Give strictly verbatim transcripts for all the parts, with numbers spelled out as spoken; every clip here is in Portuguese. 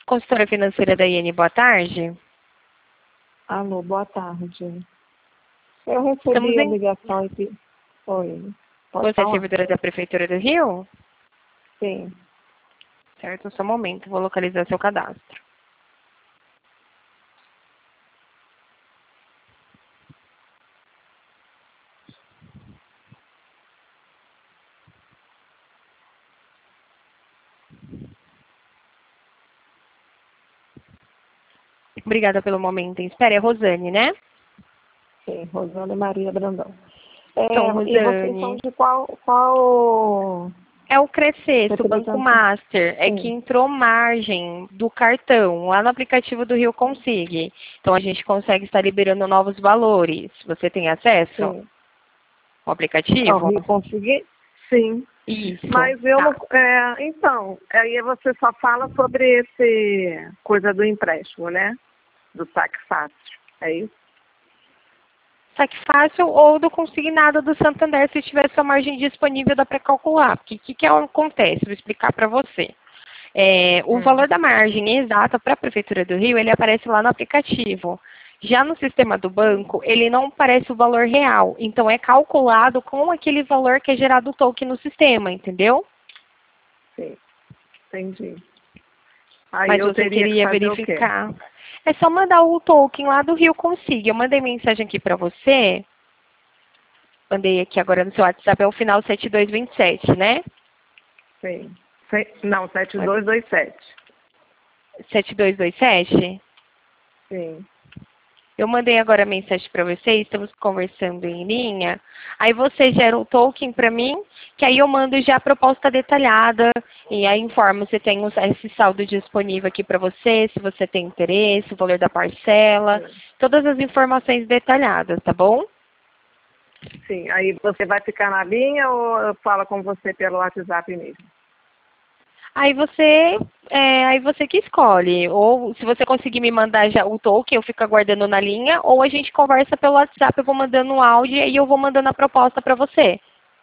Consultora financeira da I N, boa tarde. Alô, boa tarde. Eu recebi Estamos a em... ligação e... Oi. Pode Você é falar? servidora da Prefeitura do Rio? Sim. Certo, só um momento, vou localizar seu cadastro. Obrigada pelo momento em espera. É Rosane, né? Sim, Rosana Maria Brandão. É, Então, e vocês são Rosane, de qual... qual... é o Cresceço, o Banco representante? Master. É que Sim. entrou margem do cartão lá no aplicativo do Rio Consigue. Então, a gente consegue estar liberando novos valores. Você tem acesso Sim. ao Ó, aplicativo? me consegui? Sim. Isso, Mas eu tá. não... É, então, aí você só fala sobre esse... coisa do empréstimo, né? Do saque fácil. É isso? Saque fácil ou do consignado do Santander, se tiver sua margem disponível, dá para calcular. Porque o que, que acontece? Vou explicar para você. É, o Hum. valor da margem exata para a Prefeitura do Rio, ele aparece lá no aplicativo. Já no sistema do banco, ele não aparece o valor real. Então, é calculado com aquele valor que é gerado o token no sistema, entendeu? Sim. Entendi. Aí Mas eu você teria que queria fazer o quê? verificar. É só mandar o token lá do Rio Consiga. Eu mandei mensagem aqui para você. Mandei aqui agora no seu WhatsApp, é o final sete dois dois sete, né? Sim. Se- Não, sete dois dois sete. sete dois dois sete? Sim. Eu mandei agora a mensagem para você, estamos conversando em linha. Aí você gera o token para mim, que aí eu mando já a proposta detalhada e aí informo se tem esse saldo disponível aqui para você, se você tem interesse, o valor da parcela, Sim. todas as informações detalhadas, tá bom? Sim. Aí você vai ficar na linha ou eu falo com você pelo WhatsApp mesmo? Aí você, é, aí você que escolhe. Ou se você conseguir me mandar já o token, eu fico aguardando na linha, ou a gente conversa pelo WhatsApp, eu vou mandando um áudio e aí eu vou mandando a proposta para você.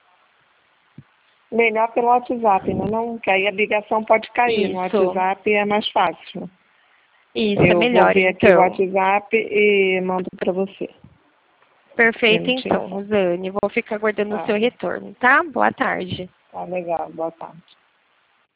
Melhor pelo WhatsApp, né? Não, que aí a ligação pode cair. No Isso. WhatsApp é mais fácil. Isso, é Eu vou melhor ver aqui o então. WhatsApp e mando para você. Um Perfeito minutinho então, só. Rosane. Vou ficar aguardando o Tá. seu retorno, tá? Boa tarde. Tá legal. Boa tarde.